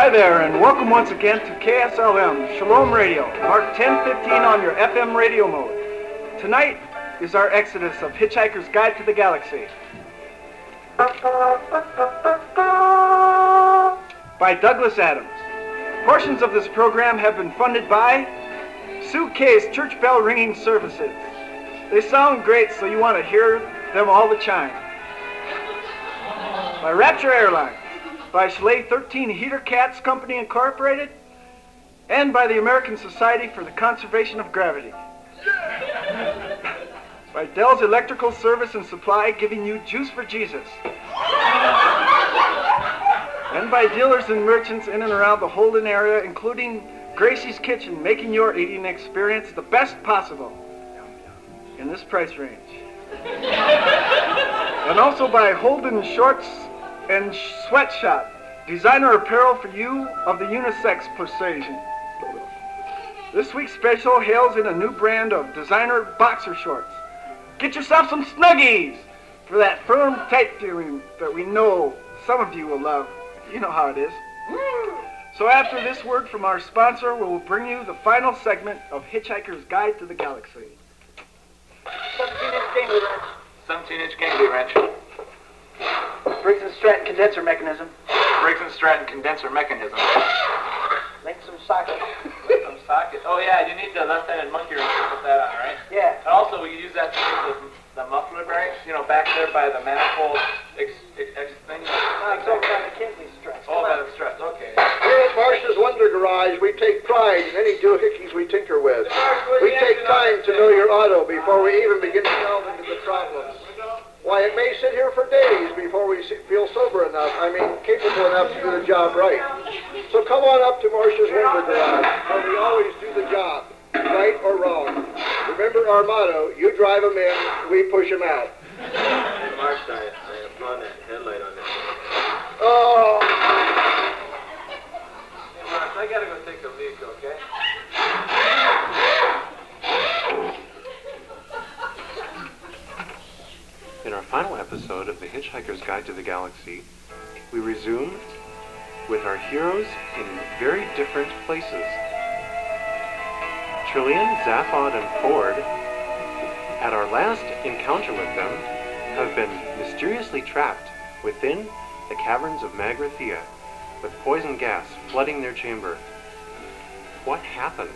Hi there, and welcome once again to KSLM, Shalom Radio, mark 1015 on your FM radio mode. Tonight is our exodus of Hitchhiker's Guide to the Galaxy by Douglas Adams. Portions of this program have been funded by Sue K's Church Bell Ringing Services. They sound great, so you want to hear them all the time. By Rapture Airlines, by Schley 13 Heater Cats Company Incorporated, and by the American Society for the Conservation of Gravity. By Dell's Electrical Service and Supply, giving you juice for Jesus. And by dealers and merchants in and around the Holden area, including Gracie's Kitchen, making your eating experience the best possible in this price range. And also by Holden Shorts and Sweatshop, designer apparel for you of the unisex persuasion. This week's special hails in a new brand of designer boxer shorts. Get yourself some Snuggies for that firm, tight feeling that we know some of you will love. You know how it is. So after this word from our sponsor, we will bring you the final segment of Hitchhiker's Guide to the Galaxy. 17-inch Gingley wrench. 17-inch Gingley wrench. Briggs & Stratton condenser mechanism. Briggs & Stratton condenser mechanism. Link some socket. Some socket. Oh yeah, you need the left-handed monkey wrench to put that on, right? Yeah. And also we use that to take the muffler bearings, back there by the manifold thing. It's over by the Kinsley stress. Oh, by the stress, okay. Here at Marsh's Wonder Garage, we take pride in any doohickeys we tinker with. We take time to know your auto before we even begin to delve into the problems. Why, it may sit here for days before we feel capable enough to do the job right. So come on up to Marsh's Wonder Garage, where we always do the job, right or wrong. Remember our motto, you drive them in, we push them out. Marsh, I applaud that headlight on that. Oh! Hey, Marsh, I gotta go take a leak, okay? In our final episode of The Hitchhiker's Guide to the Galaxy, we resume with our heroes in very different places. Trillian, Zaphod, and Ford, at our last encounter with them, have been mysteriously trapped within the caverns of Magrathea, with poison gas flooding their chamber. What happened?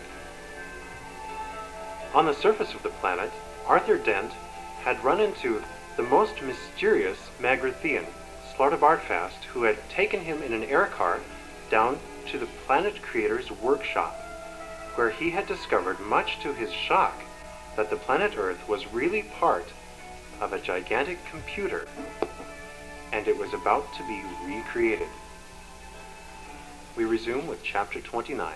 On the surface of the planet, Arthur Dent had run into the most mysterious Magrathean, Slartibartfast, who had taken him in an air car down to the planet creator's workshop, where he had discovered, much to his shock, that the planet Earth was really part of a gigantic computer, and it was about to be recreated. We resume with Chapter 29.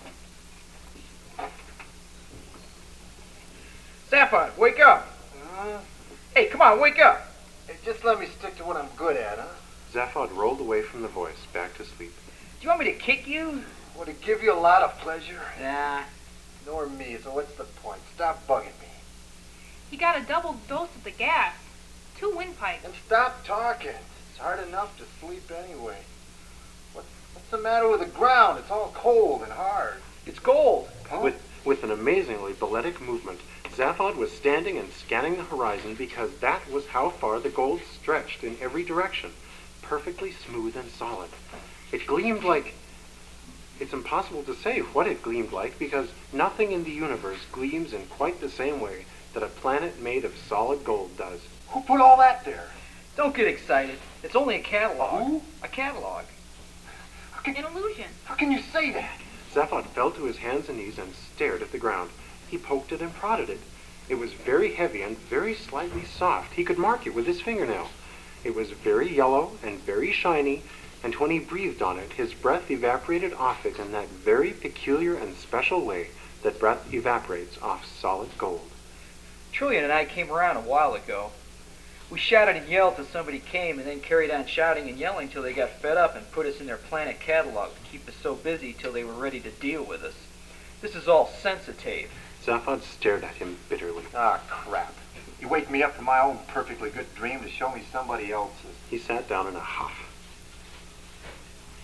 Zaphod, wake up! Hey, come on, wake up! Hey, just let me stick to what I'm good at, huh? Zaphod rolled away from the voice, back to sleep. Do you want me to kick you? Would it give you a lot of pleasure? Nah. Nor me, so what's the point? Stop bugging me. He got a double dose of the gas. 2 windpipes. And stop talking. It's hard enough to sleep anyway. What's the matter with the ground? It's all cold and hard. It's gold. Huh? With an amazingly balletic movement, Zaphod was standing and scanning the horizon because that was how far the gold stretched in every direction, perfectly smooth and solid. It gleamed like... It's impossible to say what it gleamed like because nothing in the universe gleams in quite the same way that a planet made of solid gold does. Who put all that there? Don't get excited. It's only a catalog. Who? A catalog. An illusion. How can you say that? Zaphod fell to his hands and knees and stared at the ground. He poked it and prodded it. It was very heavy and very slightly soft. He could mark it with his fingernail. It was very yellow and very shiny, and when he breathed on it, his breath evaporated off it in that very peculiar and special way that breath evaporates off solid gold. Trillian and I came around a while ago. We shouted and yelled till somebody came, and then carried on shouting and yelling till they got fed up and put us in their planet catalog to keep us so busy till they were ready to deal with us. This is all sensitive. Zaphod stared at him bitterly. Ah, crap. You wake me up from my own perfectly good dream to show me somebody else's. He sat down in a huff.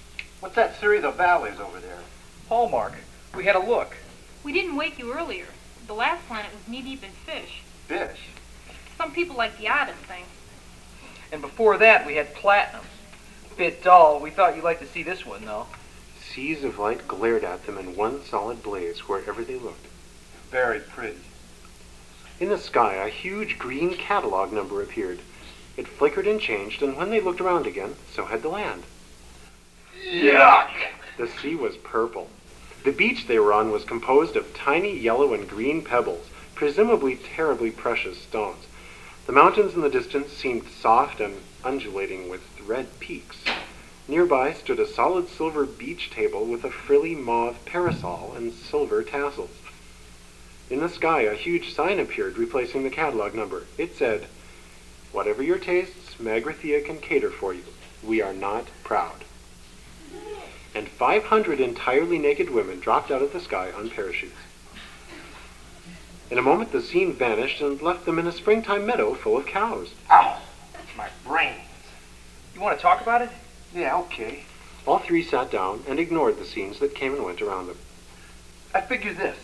What's that series of valleys over there? Hallmark. We had a look. We didn't wake you earlier. The last planet was knee-deep in fish. Fish? Some people like the oddest things. And before that, we had Platinum. Bit dull. We thought you'd like to see this one, though. Seas of light glared at them in one solid blaze wherever they looked. Very pretty. In the sky, a huge green catalog number appeared. It flickered and changed, and when they looked around again, so had the land. Yuck! The sea was purple. The beach they were on was composed of tiny yellow and green pebbles, presumably terribly precious stones. The mountains in the distance seemed soft and undulating with red peaks. Nearby stood a solid silver beach table with a frilly mauve parasol and silver tassels. In the sky, a huge sign appeared replacing the catalog number. It said, "Whatever your tastes, Magrathea can cater for you. We are not proud." And 500 entirely naked women dropped out of the sky on parachutes. In a moment, the scene vanished and left them in a springtime meadow full of cows. Ow! My brains. You want to talk about it? Yeah, okay. All three sat down and ignored the scenes that came and went around them. I figure this.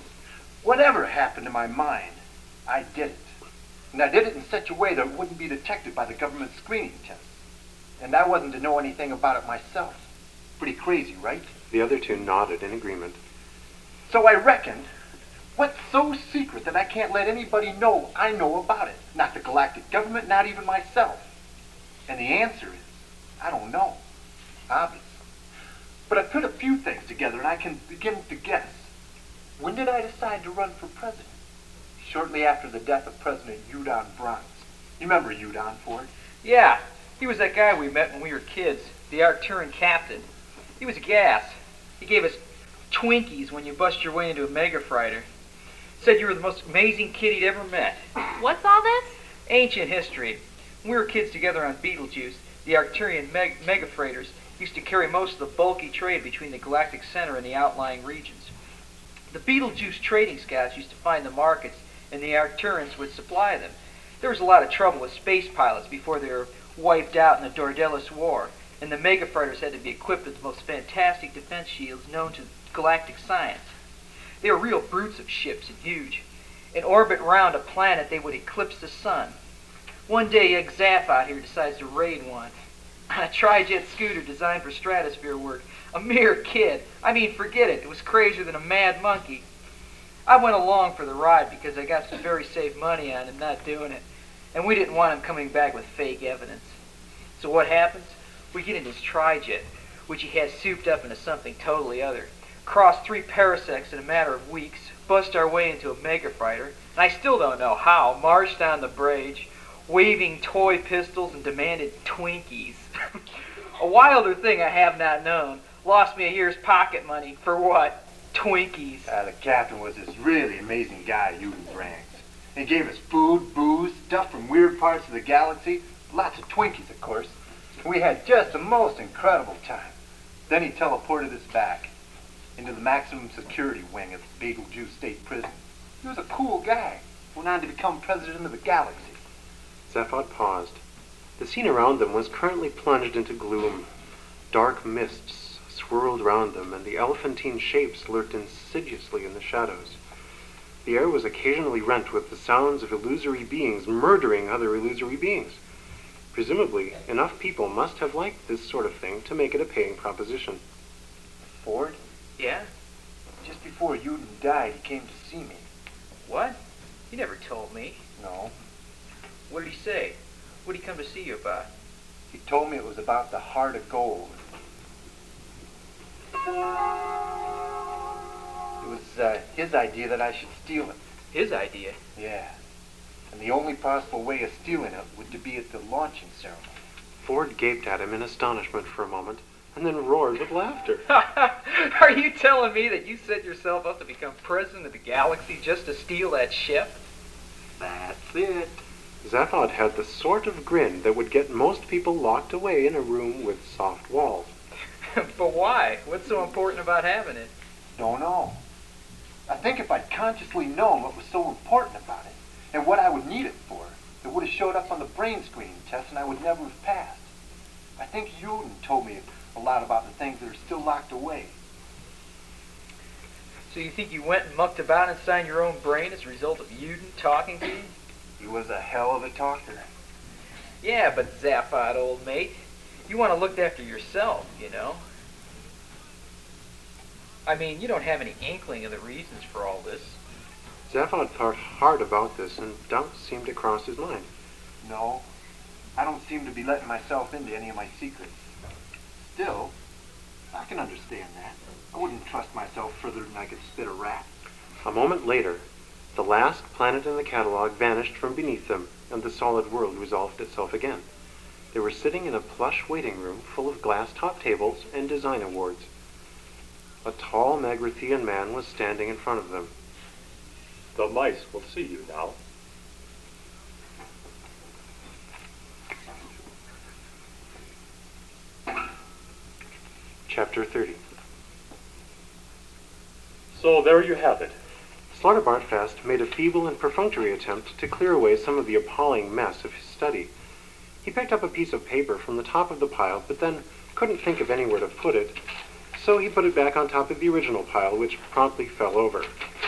Whatever happened to my mind, I did it. And I did it in such a way that it wouldn't be detected by the government screening test. And I wasn't to know anything about it myself. Pretty crazy, right? The other two nodded in agreement. So I reckoned, what's so secret that I can't let anybody know I know about it? Not the galactic government, not even myself. And the answer is, I don't know. Obvious. But I put a few things together and I can begin to guess. When did I decide to run for president? Shortly after the death of President Udon Bronze. You remember Udon, Ford? Yeah. He was that guy we met when we were kids, the Arcturan captain. He was a gas. He gave us Twinkies when you bust your way into a mega freighter. Said you were the most amazing kid he'd ever met. What's all this? Ancient history. When we were kids together on Beetlejuice, the Arcturian mega freighters used to carry most of the bulky trade between the galactic center and the outlying regions. The Beetlejuice trading scouts used to find the markets, and the Arcturans would supply them. There was a lot of trouble with space pilots before they were wiped out in the Dordelis War, and the mega freighters had to be equipped with the most fantastic defense shields known to galactic science. They were real brutes of ships and huge. In orbit around a planet, they would eclipse the sun. One day, young Zaff out here decides to raid one. On a tri-jet scooter designed for stratosphere work. A mere kid. I mean, forget it. It was crazier than a mad monkey. I went along for the ride because I got some very safe money on him not doing it. And we didn't want him coming back with fake evidence. So what happens? We get in his tri-jet, which he has souped up into something totally other. Cross 3 parsecs in a matter of weeks, bust our way into a mega freighter, and I still don't know how, marched down the bridge, waving toy pistols and demanded Twinkies. A wilder thing I have not known. Lost me a year's pocket money. For what? Twinkies. The captain was this really amazing guy, Udon Brands. He gave us food, booze, stuff from weird parts of the galaxy, lots of Twinkies, of course. And we had just the most incredible time. Then he teleported us back into the maximum security wing of the Beetlejuice State Prison. He was a cool guy. Went on to become president of the galaxy. Zaphod paused. The scene around them was currently plunged into gloom. Dark mists swirled round them, and the elephantine shapes lurked insidiously in the shadows. The air was occasionally rent with the sounds of illusory beings murdering other illusory beings. Presumably, enough people must have liked this sort of thing to make it a paying proposition. Ford? Yeah? Just before Udon died, he came to see me. What? He never told me. No. What did he say? What did he come to see you about? He told me it was about the heart of gold. It was his idea that I should steal it. His idea? Yeah. And the only possible way of stealing it would to be at the launching ceremony. Ford gaped at him in astonishment for a moment, and then roared with laughter. Are you telling me that you set yourself up to become president of the galaxy just to steal that ship? That's it. Zaphod had the sort of grin that would get most people locked away in a room with soft walls. But why? What's so important about having it? Don't know. I think if I'd consciously known what was so important about it, and what I would need it for, it would have showed up on the brain screening test and I would never have passed. I think Udon told me a lot about the things that are still locked away. So you think you went and mucked about inside your own brain as a result of Uden talking to you? He was a hell of a talker. Yeah, but Zaphod, old mate, you want to look after yourself, you know? I mean, you don't have any inkling of the reasons for all this. Zaphod thought hard about this, and doubt seemed to cross his mind. No, I don't seem to be letting myself into any of my secrets. Still, I can understand that. I wouldn't trust myself further than I could spit a rat. A moment later, the last planet in the catalog vanished from beneath them, and the solid world resolved itself again. They were sitting in a plush waiting room full of glass top tables and design awards. A tall Magrithian man was standing in front of them. The mice will see you now. Chapter 30. So there you have it. Slarta Bartfast made a feeble and perfunctory attempt to clear away some of the appalling mess of his study. He picked up a piece of paper from the top of the pile, but then couldn't think of anywhere to put it, so he put it back on top of the original pile, which promptly fell over.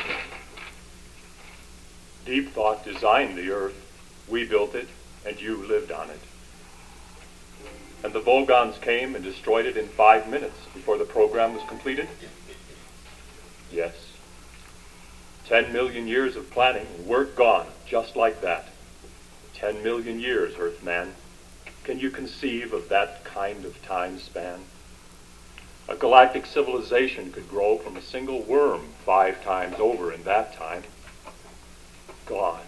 Deep Thought designed the Earth, we built it, and you lived on it. And the Vogons came and destroyed it in 5 minutes before the program was completed? Yes. 10 million years of planning, and we're gone, just like that. 10 million years, Earthman. Can you conceive of that kind of time span? A galactic civilization could grow from a single worm 5 times over in that time. Gone.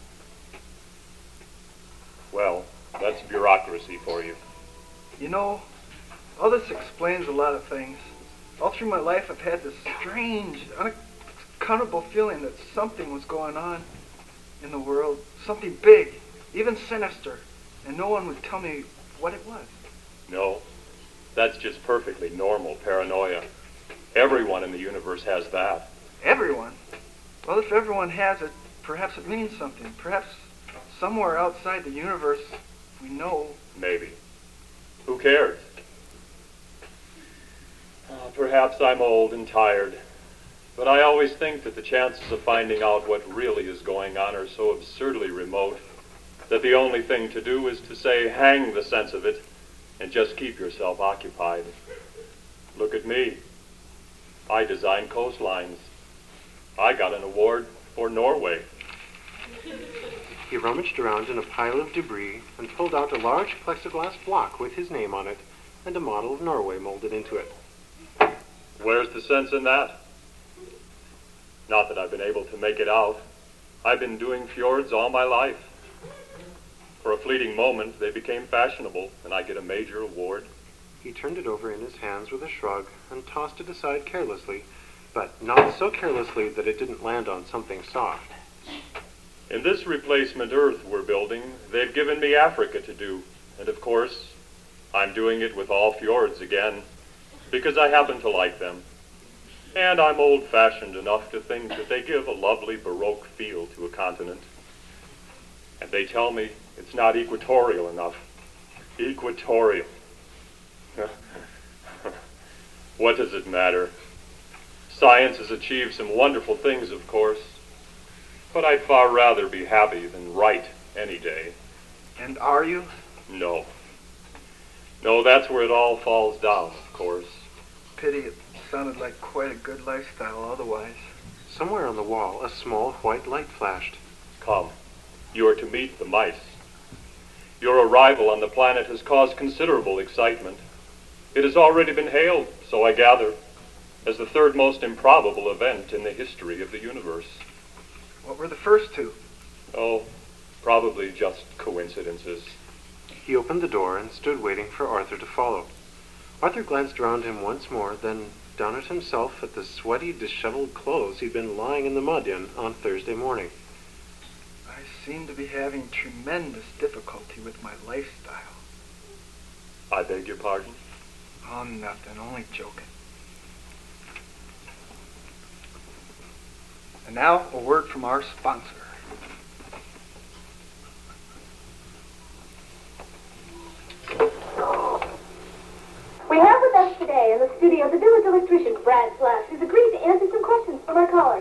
Well, that's bureaucracy for you. You know, all this explains a lot of things. All through my life I've had this strange, unaccountable feeling that something was going on in the world. Something big, even sinister. And no one would tell me what it was. No, that's just perfectly normal paranoia. Everyone in the universe has that. Everyone? Well, if everyone has it, perhaps it means something. Perhaps somewhere outside the universe we know. Maybe. Who cares? Perhaps I'm old and tired, but I always think that the chances of finding out what really is going on are so absurdly remote that the only thing to do is to say, hang the sense of it, and just keep yourself occupied. Look at me. I designed coastlines. I got an award for Norway. He rummaged around in a pile of debris and pulled out a large plexiglass block with his name on it and a model of Norway molded into it. Where's the sense in that? Not that I've been able to make it out. I've been doing fjords all my life. For a fleeting moment, they became fashionable, and I get a major award. He turned it over in his hands with a shrug and tossed it aside carelessly, but not so carelessly that it didn't land on something soft. In this replacement Earth we're building, they've given me Africa to do, and of course, I'm doing it with all fjords again, because I happen to like them. And I'm old-fashioned enough to think that they give a lovely Baroque feel to a continent. And they tell me it's not equatorial enough. Equatorial. What does it matter? Science has achieved some wonderful things, of course, but I'd far rather be happy than right any day. And are you? No. No, that's where it all falls down, of course. Pity it sounded like quite a good lifestyle otherwise. Somewhere on the wall, a small white light flashed. Come, you are to meet the mice. Your arrival on the planet has caused considerable excitement. It has already been hailed, so I gather, as the third most improbable event in the history of the universe. What were the first two? Oh, probably just coincidences. He opened the door and stood waiting for Arthur to follow. Arthur glanced around him once more, then down at himself at the sweaty, disheveled clothes he'd been lying in the mud in on Thursday morning. I seem to be having tremendous difficulty with my lifestyle. I beg your pardon? Oh, nothing, only joking. And now, a word from our sponsor. We have with us today in the studio, the village electrician, Brad Flash, has agreed to answer some questions from our callers.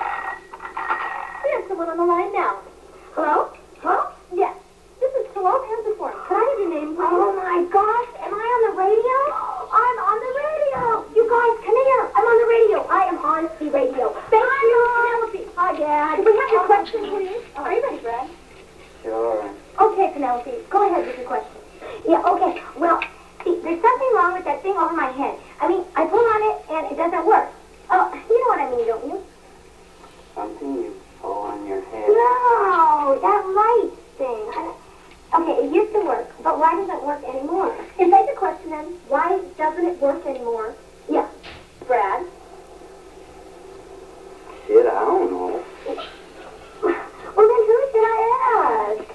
We have someone on the line now. Hello? Hello? Yes. This is Shalom Hands Forum. Can I have your name, please? Oh, my gosh. Am I on the radio? I'm on the radio. You guys, come here. I'm on the radio. I am on the radio. Thank you, Penelope. Hi, Dad. Can we have your question, please? Are you ready, Brad? Sure. Okay, Penelope. Go ahead with your question. Yeah, okay. Well, see, there's something wrong with that thing over my head. I mean, I pull on it, and it doesn't work. Oh, you know what I mean, don't you? Something you pull on your head? No, that light thing. Okay, it used to work, but why doesn't it work anymore? Is that your question, then? Why doesn't it work anymore? Yeah. Brad? Shit, I don't know. Well, then who should I ask?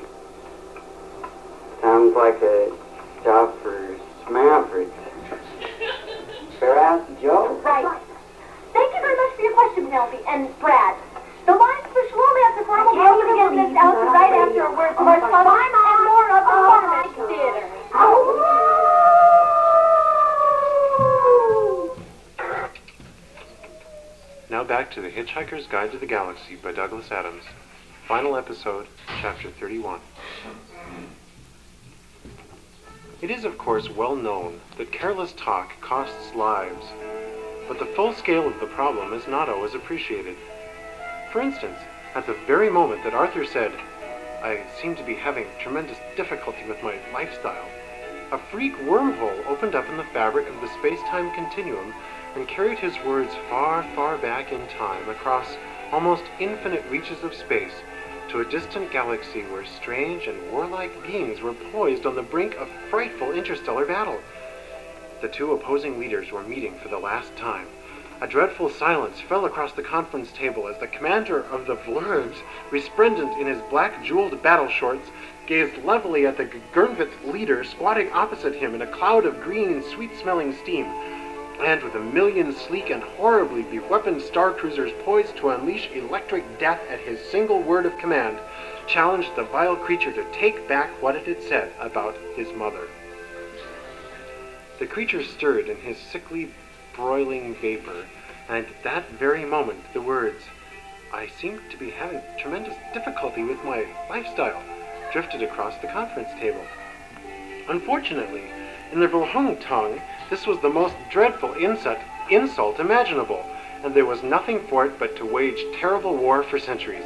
Sounds like a job for Mavericks. Better ask Joe. Right. Thank you very much for your question, Penelope. And Brad, the lines for Shalom Answer Forum will be open again next hour right after a word from our sponsor and more of the Farmers Theater. Now back to The Hitchhiker's Guide to the Galaxy by Douglas Adams. Final episode, Chapter 31. It is, of course, well known that careless talk costs lives, but the full scale of the problem is not always appreciated. For instance, at the very moment that Arthur said, "I seem to be having tremendous difficulty with my lifestyle," a freak wormhole opened up in the fabric of the space-time continuum and carried his words far, far back in time across almost infinite reaches of space to a distant galaxy where strange and warlike beings were poised on the brink of frightful interstellar battle. The two opposing leaders were meeting for the last time. A dreadful silence fell across the conference table as the commander of the Vlurbs, resplendent in his black jeweled battle shorts, gazed levelly at the Gurnvitz leader squatting opposite him in a cloud of green, sweet-smelling steam, and with a million sleek and horribly beweaponed star cruisers poised to unleash electric death at his single word of command, challenged the vile creature to take back what it had said about his mother. The creature stirred in his sickly, broiling vapor, and at that very moment the words, "I seem to be having tremendous difficulty with my lifestyle," drifted across the conference table. Unfortunately, in the Volhung tongue, this was the most dreadful insult imaginable, and there was nothing for it but to wage terrible war for centuries.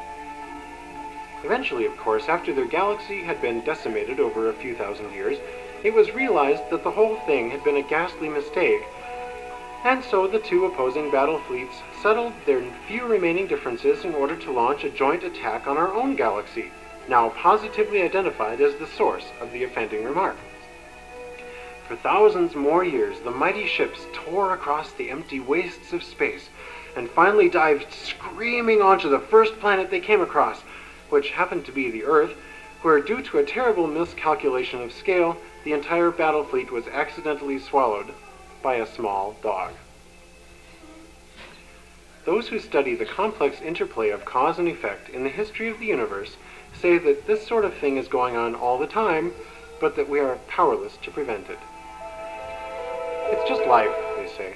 Eventually, of course, after their galaxy had been decimated over a few thousand years, it was realized that the whole thing had been a ghastly mistake, and so the two opposing battle fleets settled their few remaining differences in order to launch a joint attack on our own galaxy, now positively identified as the source of the offending remark. For thousands more years, the mighty ships tore across the empty wastes of space and finally dived screaming onto the first planet they came across, which happened to be the Earth, where, due to a terrible miscalculation of scale, the entire battle fleet was accidentally swallowed by a small dog. Those who study the complex interplay of cause and effect in the history of the universe say that this sort of thing is going on all the time, but that we are powerless to prevent it. It's just life, they say.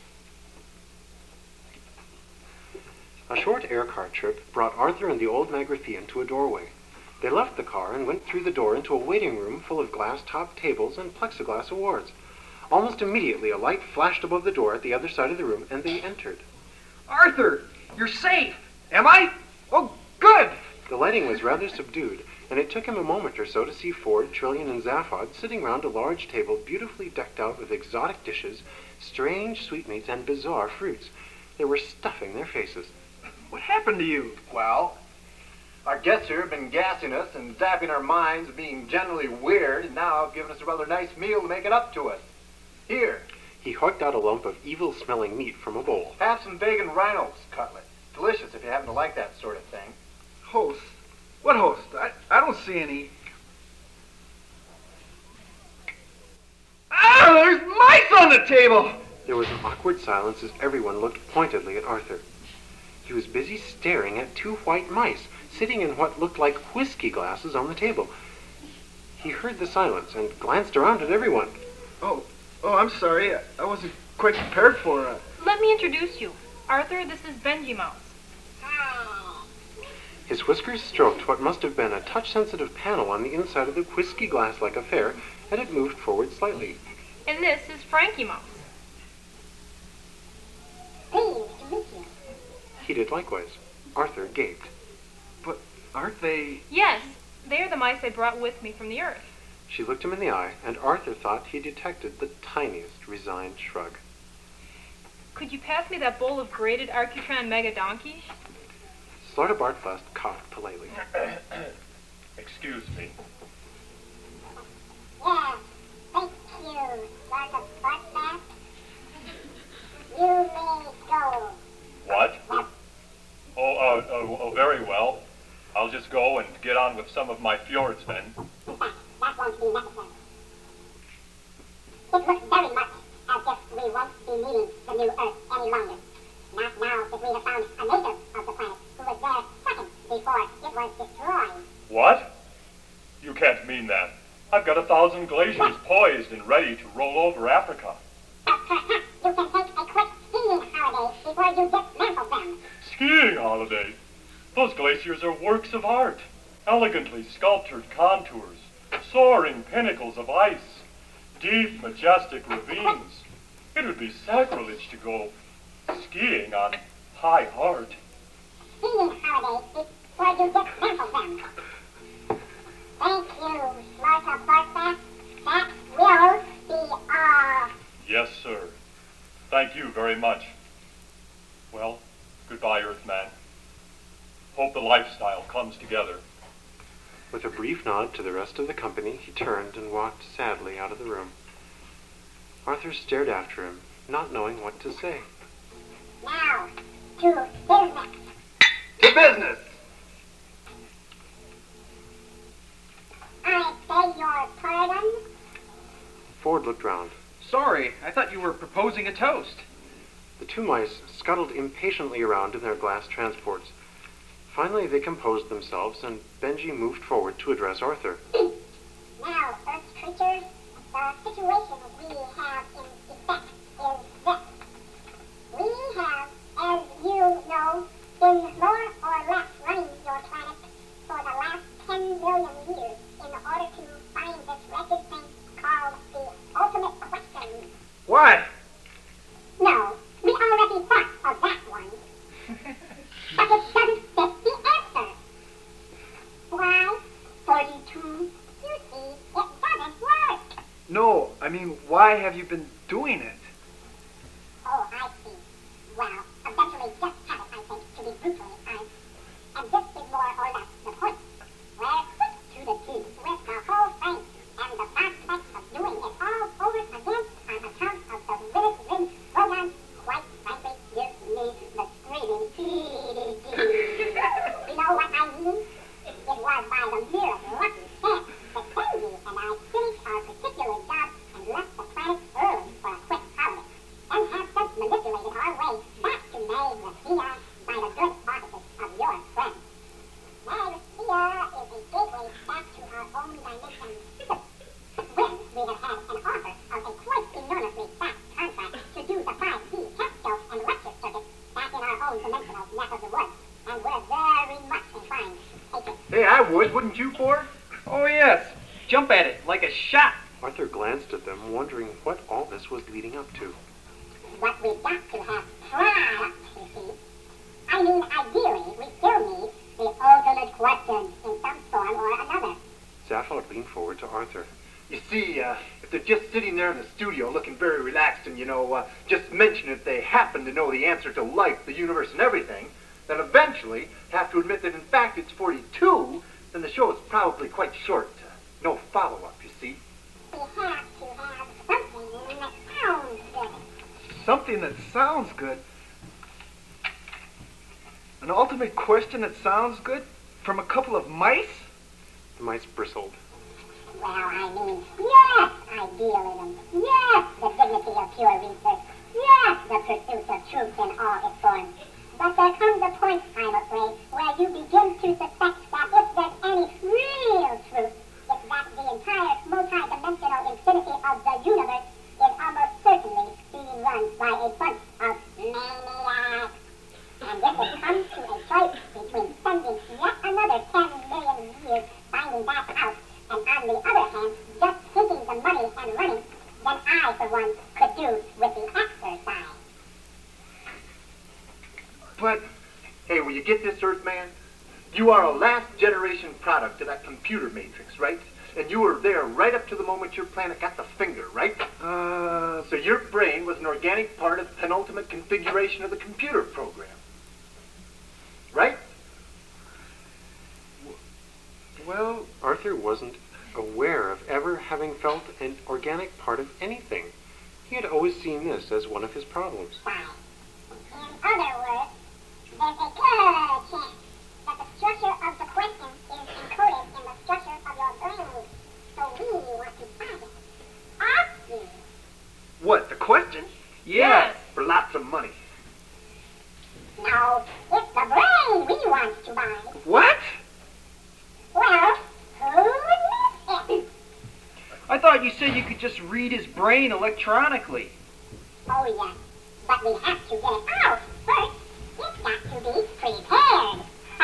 A short aircar trip brought Arthur and the old Magrathian to a doorway. They left the car and went through the door into a waiting room full of glass-topped tables and plexiglass awards. Almost immediately, a light flashed above the door at the other side of the room, and they entered. Arthur, you're safe. Am I? Oh, good. The lighting was rather subdued, and it took him a moment or so to see Ford, Trillian, and Zaphod sitting round a large table beautifully decked out with exotic dishes, strange sweetmeats, and bizarre fruits. They were stuffing their faces. What happened to you? Well, our guests here have been gassing us and zapping our minds of being generally weird, and now have given us a rather nice meal to make it up to us. Here. He hooked out a lump of evil-smelling meat from a bowl. Have some vegan Reynolds cutlet. Delicious if you happen to like that sort of thing. Host? What host? I don't see any. Ah, there's mice on the table! There was an awkward silence as everyone looked pointedly at Arthur. He was busy staring at two white mice sitting in what looked like whiskey glasses on the table. He heard the silence and glanced around at everyone. Oh, I'm sorry. I wasn't quite prepared for it. Let me introduce you. Arthur, this is Benji Mouse. His whiskers stroked what must have been a touch-sensitive panel on the inside of the whiskey glass-like affair, and it moved forward slightly. And this is Frankie Mouse. Pleased to meet you. He did likewise. Arthur gaped. But aren't they... Yes, they are the mice I brought with me from the Earth. She looked him in the eye, and Arthur thought he detected the tiniest resigned shrug. Could you pass me that bowl of grated Arcutron Mega Donkey? Slaughter Bartfast coughed politely. Excuse me. Yes, thank you, Lord of Bartfast. You may go. What? Oh, very well. I'll just go and get on with some of my fjords then. That won't be necessary. It looks very much as if we won't be needing the new Earth any longer. Not now that we have found a native of the planet who was there seconds before it was destroyed. What? You can't mean that. I've got 1,000 glaciers poised and ready to roll over Africa. But perhaps you can take a quick skiing holiday before you dismantle them. Skiing holiday? Those glaciers are works of art. Elegantly sculptured contours, soaring pinnacles of ice, deep, majestic ravines. It would be sacrilege to go skiing on high art. Skiing holiday before you dismantle them. Thank you, Slaughter Bartfast. That will be all. Yes, sir. Thank you very much. Well, goodbye, Earthman. Hope the lifestyle comes together. With a brief nod to the rest of the company, he turned and walked sadly out of the room. Arthur stared after him, not knowing what to say. Now, to business. To business! I beg your pardon? Ford looked round. Sorry, I thought you were proposing a toast. The two mice scuttled impatiently around in their glass transports. Finally, they composed themselves, and Benji moved forward to address Arthur. Now, Earth creatures, the situation we have in effect is this. We have, as you know, been more or less running your planet for the last 10 million years in order to find this wretched thing called the ultimate question. What? No, we already thought of that one. But it doesn't fit the answer. Why? 42. You see, it doesn't work. No, I mean, why have you been doing it? Oh, I see. Well, eventually just have it, I think, to be brutally honest. And this is more or less the point. We're quick to the teeth with the whole thing, and the prospect of doing it all over again on account of the Rin program, quite frankly, gives me the screaming. You know what I mean? It was by the mere lucky chance that Benji and I finished our particular job and left the planet early for a quick holiday, and have since manipulated our way back to Magnesia by the good offices of your friend. Magnesia is a gateway back to our own dimension. When we have had an offer of a quite enormously fat contract to do the 5D telescope and lecture circuit back in our own dimensional neck of the woods, and we're very much inclined to take it. Hey, I would, wouldn't you, Ford? Oh, yes. Jump at it like a shot. Arthur glanced at them, wondering what all this was leading up to. What we've got to have product, you see. I mean, ideally, we still need the ultimate question in some form or another. Zaphod leaned forward to Arthur. You see, if they're just sitting there in the studio looking very relaxed and, just mention if they happen to know the answer to life, the universe, and everything, then eventually have to admit that in fact it's 42, then the show is probably quite short. No follow-up, you see. We have to have something that sounds good. Something that sounds good. An ultimate question that sounds good? From a couple of mice? The mice bristled. Well, I mean, yes, idealism. Yes, the dignity of pure research. Yes, the pursuit of truth in all its forms. But there comes a point, I'm afraid, where you begin to suspect that if there's any real truth, it's that the entire multi-dimensional infinity of the universe is almost this, Earthman? You are a last generation product of that computer matrix, right? And you were there right up to the moment your planet got the finger, right? So your brain was an organic part of the penultimate configuration of the computer program. Right? Well, Arthur wasn't aware of ever having felt an organic part of anything. He had always seen this as one of his problems. In other words, there's a good chance that the structure of the question is encoded in the structure of your brain. So we want to find it. Ask you. What, the question? Yes. For lots of money. No, it's the brain we want to buy. What? Well, who missed it? I thought you said you could just read his brain electronically. Oh, yes. But we have to get it out first. It's got to be prepared.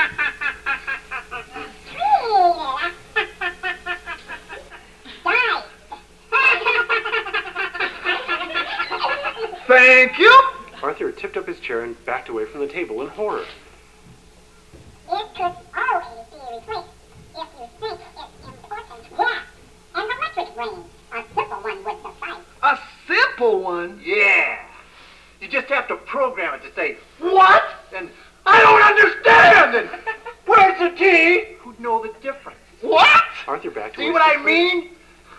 Thank you. Arthur tipped up his chair and backed away from the table in horror. It could always be replaced if you think it's important. Yes, an electric brain. A simple one would suffice. A simple one? Yeah. You just have to program it to say, what? And I don't understand! And where's the T? Who'd know the difference? What? Arthur backed away. See what I mean?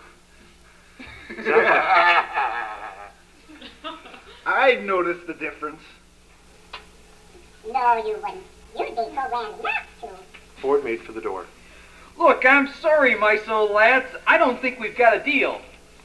I'd notice the difference. No, you wouldn't. You'd be programmed not to. Ford made for the door. Look, I'm sorry, my soul lads. I don't think we've got a deal.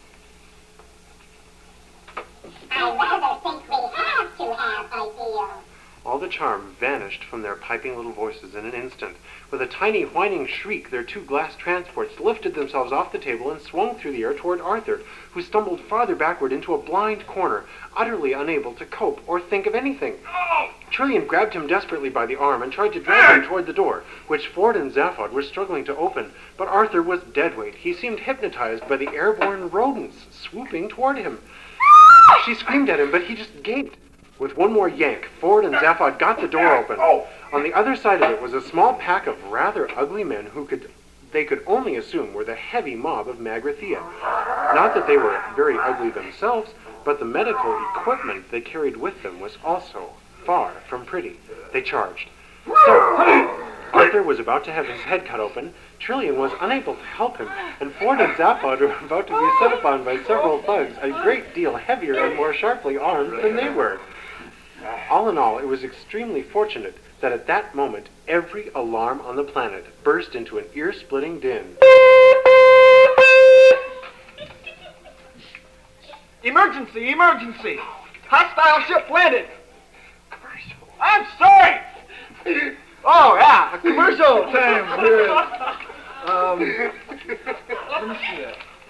I rather think we have to have a deal. All the charm vanished from their piping little voices in an instant. With a tiny whining shriek, their two glass transports lifted themselves off the table and swung through the air toward Arthur, who stumbled farther backward into a blind corner, utterly unable to cope or think of anything. Trillian grabbed him desperately by the arm and tried to drag him toward the door, which Ford and Zaphod were struggling to open, but Arthur was dead weight. He seemed hypnotized by the airborne rodents swooping toward him. She screamed at him, but he just gaped. With one more yank, Ford and Zaphod got the door open. On the other side of it was a small pack of rather ugly men who they could only assume were the heavy mob of Magrathea. Not that they were very ugly themselves, but the medical equipment they carried with them was also far from pretty. They charged. So, Arthur was about to have his head cut open. Trillian was unable to help him, and Ford and Zaphod were about to be set upon by several thugs a great deal heavier and more sharply armed than they were. All in all, it was extremely fortunate that at that moment every alarm on the planet burst into an ear-splitting din. Emergency! Emergency! Hostile ship landed! I'm sorry! Oh, yeah, a commercial time. Let me see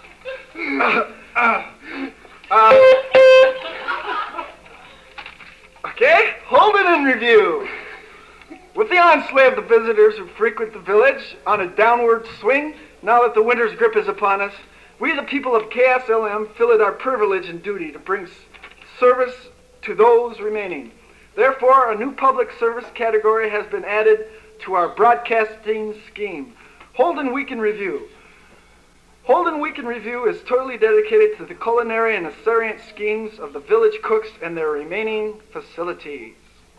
that. Okay, Holden in review. With the onslaught of the visitors who frequent the village on a downward swing, now that the winter's grip is upon us, we the people of KSLM feel it our privilege and duty to bring service to those remaining. Therefore, a new public service category has been added to our broadcasting scheme, Holden Week in Review. Holden Week in Review is totally dedicated to the culinary and ascendant schemes of the village cooks and their remaining facilities.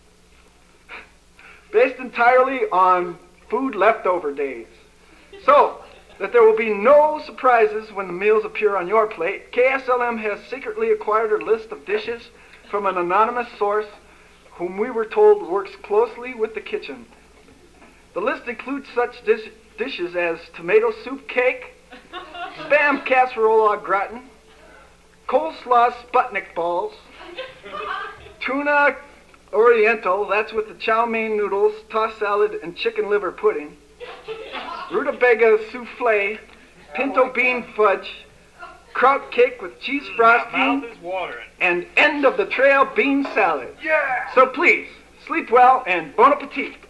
Based entirely on food leftover days. So that there will be no surprises when the meals appear on your plate, KSLM has secretly acquired a list of dishes from an anonymous source whom we were told works closely with the kitchen. The list includes such dishes as tomato soup cake, spam casserole au gratin, coleslaw Sputnik balls, tuna oriental, that's with the chow mein noodles, tossed salad, and chicken liver pudding, rutabaga souffle, pinto bean fudge, kraut cake with cheese frosting, and end of the trail bean salad. Yeah! So please, sleep well and bon appetit.